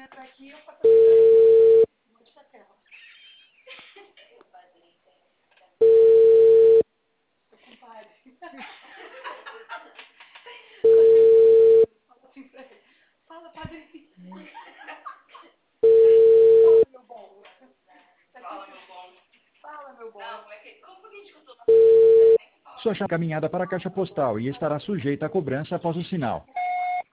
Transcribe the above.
Sua chave caminhada para a caixa postal e estará sujeita a cobrança após o sinal.